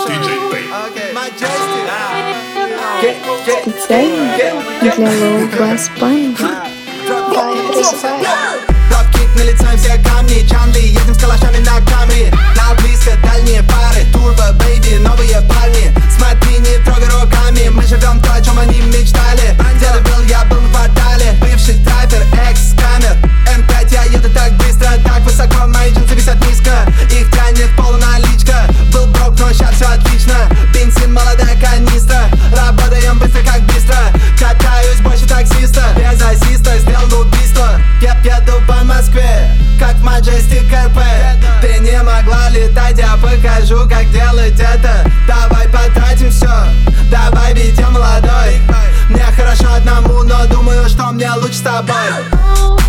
Специально для лоу-бас паника. Топ-кик на лицо все камни, Чанли, едем с калашами на Камри. На близко дальние пары, турбо, бэйби, новые парни. Смотри, не трогай руками, мы живем то, о чем они мечтали. Где-то был, я был на квартале, бывший траппер, экс-камер. М5, я еду так быстро, так высоко, мои джинсы висят низко. Их тянет полуналичка, был брок, но сейчас все отлично. Бензин, молодая канистра, работаем быстро, как быстро. Катаюсь больше таксиста, без ассиста, сделал убийство. Еду по Москве, как в Majestic РП. Ты не могла летать, я покажу, как делать это. Давай потратим все, давай ведем молодой. Мне хорошо одному, но думаю, что мне лучше с тобой.